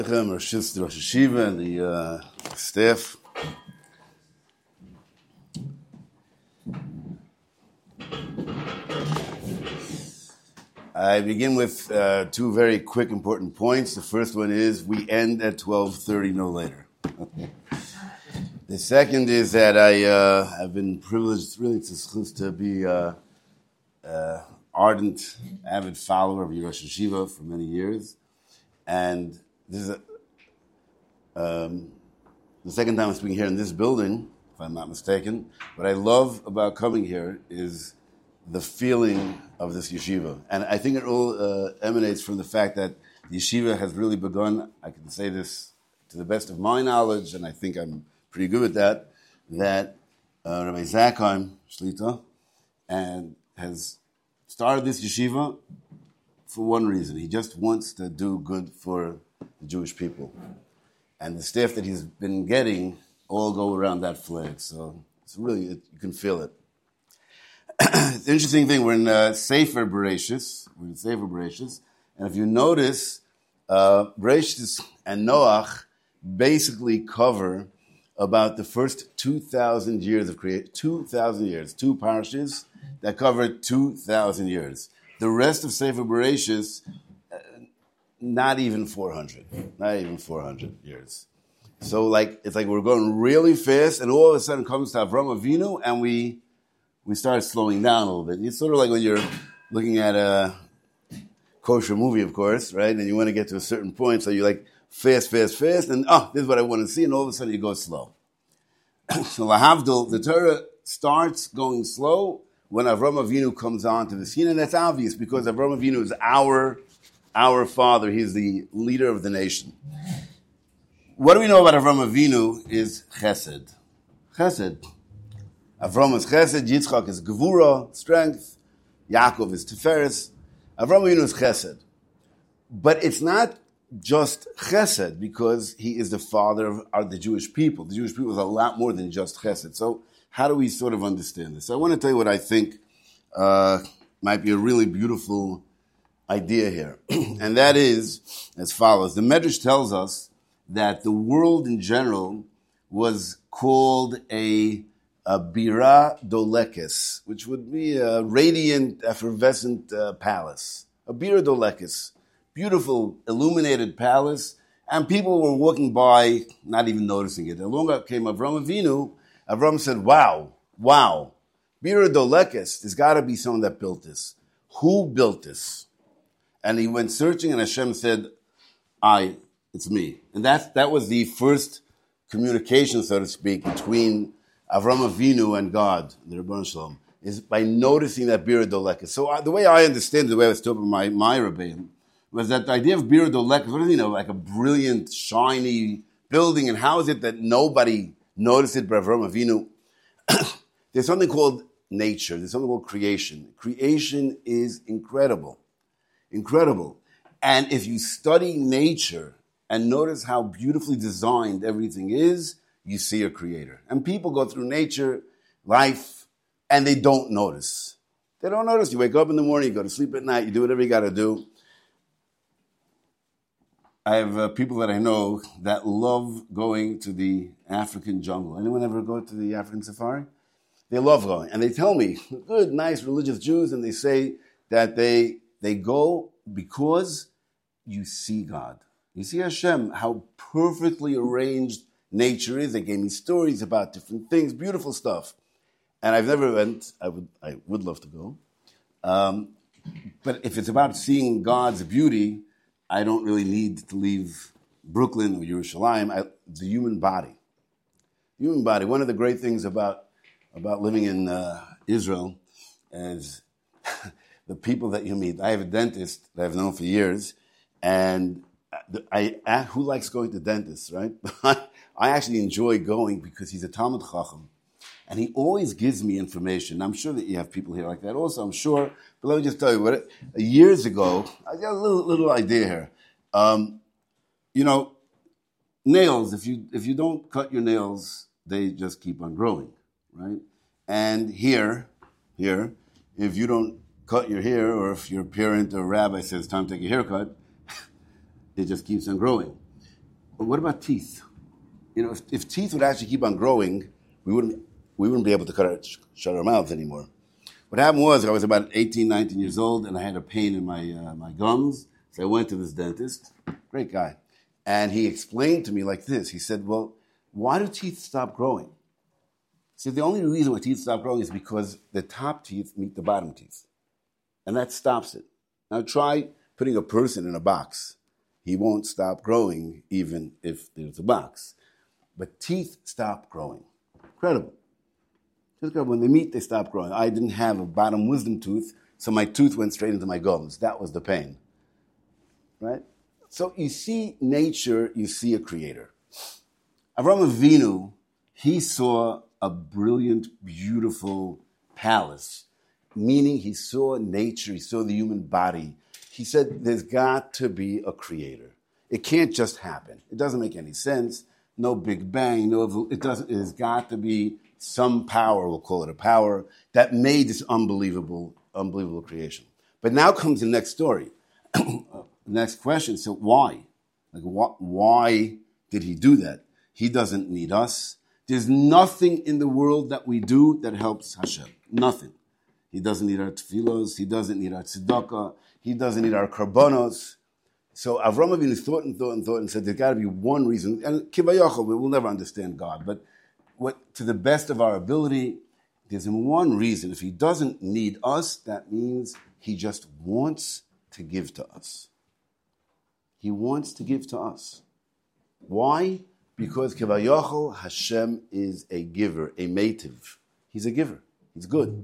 Rosh Hashiva and the staff. I begin with two very quick, important points. The first one is we end at 12:30, no later. The second is that I've been privileged really to be ardent, avid follower of Rosh Hashiva for many years. And this is the second time I'm speaking here in this building, if I'm not mistaken. What I love about coming here is the feeling of this yeshiva. And I think it all emanates from the fact that the yeshiva has really begun, I can say this to the best of my knowledge, and I think I'm pretty good at that Rabbi Zakheim Shlita and has started this yeshiva for one reason. He just wants to do good for the Jewish people. And the staff that he's been getting all go around that flag. So it's really, you can feel it. It's an interesting thing. We're in Sefer Bereshis. And if you notice, Bereshis and Noach basically cover about the first 2,000 years of creation. 2,000 years. Two parashas that cover 2,000 years. The rest of Sefer Bereshis, not even 400 years. So it's like we're going really fast, and all of a sudden comes to Avram Avinu, and we start slowing down a little bit. It's sort of like when you're looking at a kosher movie, of course, right? And you want to get to a certain point, so you're like fast, and this is what I want to see, and all of a sudden you go slow. So lahavdil, the Torah starts going slow when Avram Avinu comes on to the scene, and that's obvious because Avram Avinu is our father. He's the leader of the nation. What do we know about Avram Avinu is chesed. Chesed. Avram is chesed, Yitzchak is gevura, strength, Yaakov is tiferes. Avram Avinu is chesed. But it's not just chesed because he is the father of the Jewish people. The Jewish people is a lot more than just chesed. So how do we sort of understand this? So I want to tell you what I think might be a really beautiful idea here. And that is as follows. The Medrash tells us that the world in general was called a bira dolekes, which would be a radiant, effervescent palace. A bira dolekes. Beautiful, illuminated palace. And people were walking by, not even noticing it. Along came Avram Avinu. Avram said, wow, bira dolekes, there's got to be someone that built this. Who built this? And he went searching, and Hashem said, it's me. And that was the first communication, so to speak, between Avram Avinu and God, the Rebbeinu Shalom, is by noticing that bira dolekes. So the way I understand it, the way I was told by my Rebbeinu, was that the idea of bira dolekes, what do you know, like a brilliant, shiny building, and how is it that nobody noticed it but Avram Avinu? There's something called nature. There's something called creation. Creation is incredible. Incredible. And if you study nature and notice how beautifully designed everything is, you see a creator. And people go through nature, life, and they don't notice. They don't notice. You wake up in the morning, you go to sleep at night, you do whatever you got to do. I have people that I know that love going to the African jungle. Anyone ever go to the African safari? They love going. And they tell me, good, nice, religious Jews, and they say that they go because you see God. You see Hashem, how perfectly arranged nature is. They gave me stories about different things, beautiful stuff. And I've never went. I would love to go. But if it's about seeing God's beauty, I don't really need to leave Brooklyn or Yerushalayim. The human body. One of the great things about living in Israel is the people that you meet. I have a dentist that I've known for years, and who likes going to dentists, right? I actually enjoy going because he's a Talmud Chacham, and he always gives me information. I'm sure that you have people here like that also, I'm sure. But let me just tell you, years ago, I got a little idea here. Nails, if you don't cut your nails, they just keep on growing, right? And here, if you don't cut your hair, or if your parent or rabbi says, time to take a haircut, it just keeps on growing. But what about teeth? If teeth would actually keep on growing, we wouldn't be able to shut our mouths anymore. What happened was I was about 18, 19 years old, and I had a pain in my gums. So I went to this dentist, great guy, and he explained to me like this. He said, well, why do teeth stop growing? He said, the only reason why teeth stop growing is because the top teeth meet the bottom teeth, and that stops it. Now try putting a person in a box. He won't stop growing even if there's a box. But teeth stop growing. Incredible. When they meet, they stop growing. I didn't have a bottom wisdom tooth, so my tooth went straight into my gums. That was the pain. Right? So you see nature, you see a creator. Avraham Avinu, he saw a brilliant, beautiful palace, meaning he saw nature, he saw the human body. He said, there's got to be a creator. It can't just happen. It doesn't make any sense. No Big Bang, there's got to be some power, we'll call it a power, that made this unbelievable creation. But now comes the next story. Next question, so why? Why did he do that? He doesn't need us. There's nothing in the world that we do that helps Hashem. Nothing. He doesn't need our tefillos. He doesn't need our tzedakah. He doesn't need our karbonos. So Avraham Avinu thought and said, there's got to be one reason. And Kivayachol, we will never understand God. But to the best of our ability, there's one reason. If he doesn't need us, that means he just wants to give to us. He wants to give to us. Why? Because Kivayachol, Hashem is a giver, a meitiv. He's a giver. He's good.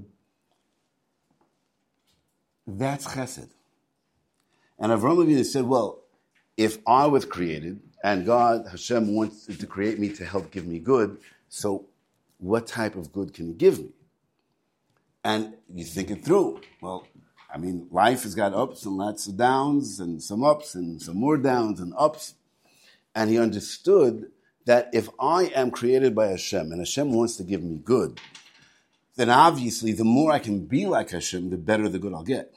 That's chesed. And Avraham Avinu said, well, if I was created and God, Hashem, wants to create me to help give me good, so what type of good can he give me? And you think it through. Well, life has got ups and lots of downs and some ups and some more downs and ups. And he understood that if I am created by Hashem and Hashem wants to give me good, then obviously the more I can be like Hashem, the better the good I'll get.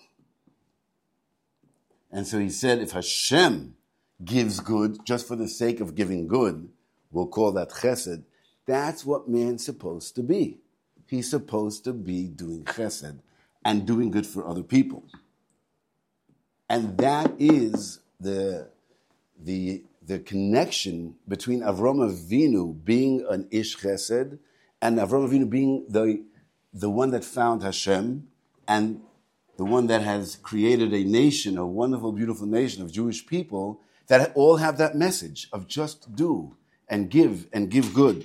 And so he said, if Hashem gives good just for the sake of giving good, we'll call that chesed. That's what man's supposed to be. He's supposed to be doing chesed and doing good for other people. And that is the connection between Avraham Avinu being an ish chesed and Avraham Avinu being the one that found Hashem and the one that has created a nation, a wonderful, beautiful nation of Jewish people that all have that message of just do and give good.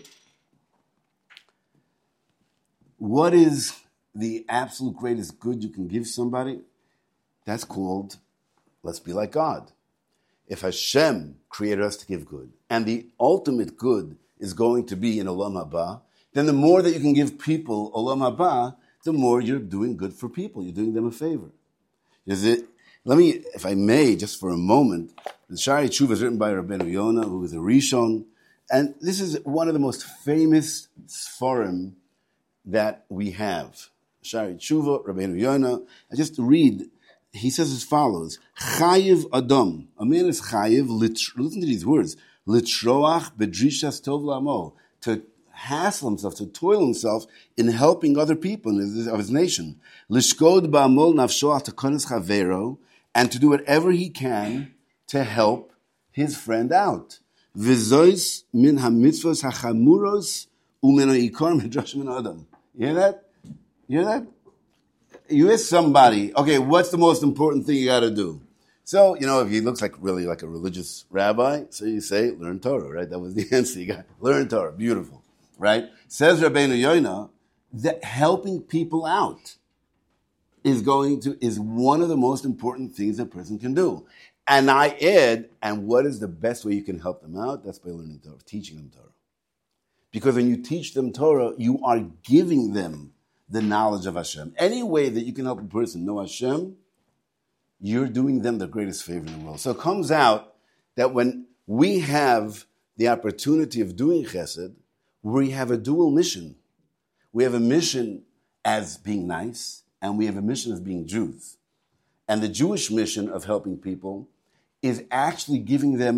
What is the absolute greatest good you can give somebody? That's called, let's be like God. If Hashem created us to give good, and the ultimate good is going to be in Olam Haba, then the more that you can give people Olam Haba, the more you're doing good for people. You're doing them a favor. Let me, if I may, just for a moment, the Sha'arei Tshuva is written by Rabbeinu Yonah, who is a Rishon, and this is one of the most famous Sforim that we have. Sha'arei Tshuva, Rabbeinu Yonah. I just read, he says as follows, Chayiv Adam, a man is Chayiv, listen to these words, Litroach bedrishas tov la'amo, to hassle himself, to toil himself in helping other people of his nation. Lishkod ba'amol nafsho atakonis chavero, and to do whatever he can to help his friend out. V'zois min hamitzvos hachamuros u'meno yikor midrash min adam. You hear that? You hear that? You ask somebody, okay, what's the most important thing you got to do? So, if he looks really like a religious rabbi, so you say, learn Torah, right? That was the answer. You got learn Torah. Beautiful. Right? Says Rabbeinu Yonah that helping people out is one of the most important things a person can do. And I add, and what is the best way you can help them out? That's by learning Torah, teaching them Torah. Because when you teach them Torah, you are giving them the knowledge of Hashem. Any way that you can help a person know Hashem, you're doing them the greatest favor in the world. So it comes out that when we have the opportunity of doing chesed, we have a dual mission. We have a mission as being nice, and we have a mission as being Jews. And the Jewish mission of helping people is actually giving them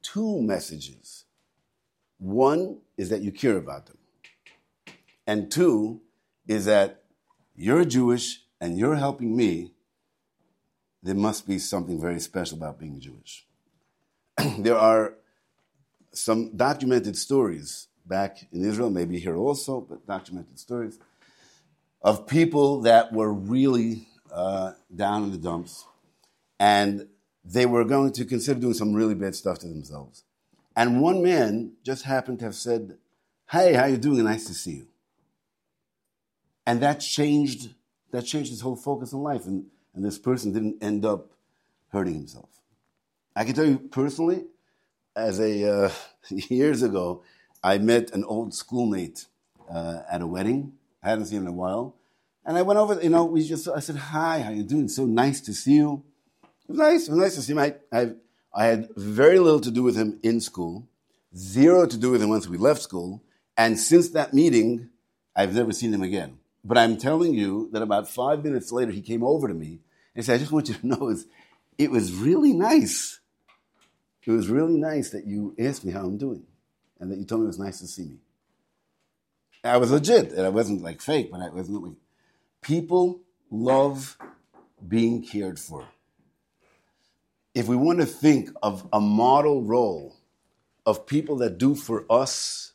two messages. One is that you care about them. And two is that you're Jewish and you're helping me. There must be something very special about being Jewish. There are some documented stories back in Israel, maybe here also, but documented stories of people that were really down in the dumps, and they were going to consider doing some really bad stuff to themselves. And one man just happened to have said, "Hey, how you doing? Nice to see you." And that changed his whole focus in life, and this person didn't end up hurting himself. I can tell you personally, as years ago, I met an old schoolmate at a wedding. I hadn't seen him in a while. And I went over, I said, "Hi, how you doing? So nice to see you." It was nice to see him. I had very little to do with him in school, zero to do with him once we left school, and since that meeting, I've never seen him again. But I'm telling you that about 5 minutes later, he came over to me and said, "I just want you to know it was really nice. It was really nice that you asked me how I'm doing and that you told me it was nice to see me." I was legit, and I wasn't like fake, but I wasn't like... People love being cared for. If we want to think of a model role of people that do for us,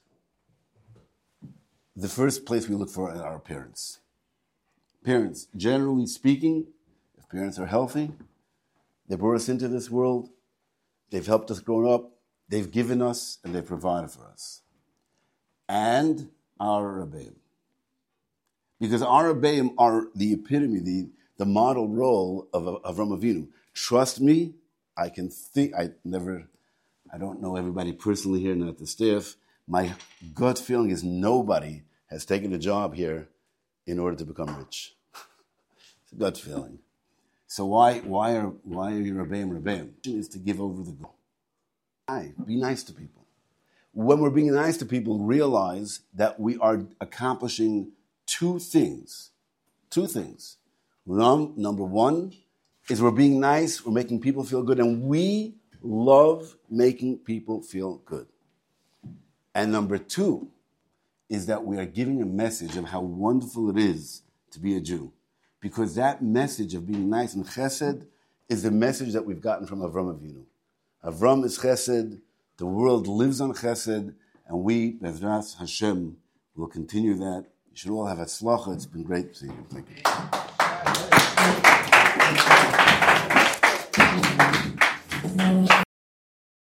the first place we look for are our parents. Parents, generally speaking, if parents are healthy, they brought us into this world, they've helped us grow up, they've given us, and they've provided for us. And our Rebbeim. Because our Rebbeim are the epitome, the model role of Avraham Avinu. Trust me, I don't know everybody personally here, not the staff. My gut feeling is nobody has taken a job here in order to become rich. It's a gut feeling. So why are you Rebbeim? Is to give over the goal. Be nice to people. When we're being nice to people, realize that we are accomplishing two things. Number one is we're being nice, we're making people feel good, and we love making people feel good. And number two is that we are giving a message of how wonderful it is to be a Jew. Because that message of being nice and chesed is the message that we've gotten from Avraham Avinu. Avram is chesed, the world lives on chesed, and we, Bezras Hashem, will continue that. You should all have a tzlacha. It's been great to see you. Thank you.